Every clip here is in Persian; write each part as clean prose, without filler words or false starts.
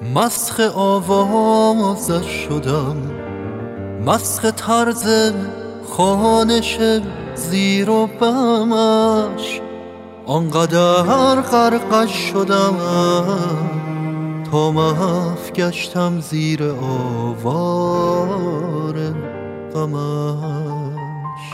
مسخ آوازش شدم، مسخ طرز خوانش زیر و بمش، آنقدر غرقش شدم تا محو گشتم زیر آوار غمش.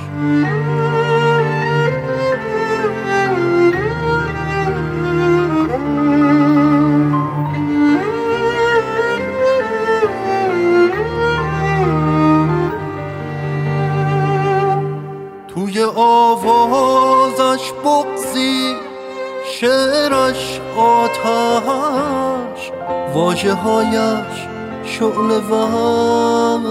توی آوازش بغضی، شعرش آتش، واژه هایش شعله ور،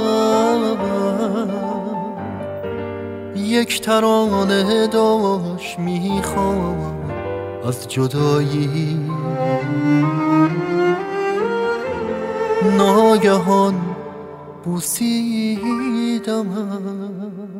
یک ترانه داشت میخواند از جدایی، ناگهان بوسیدمش.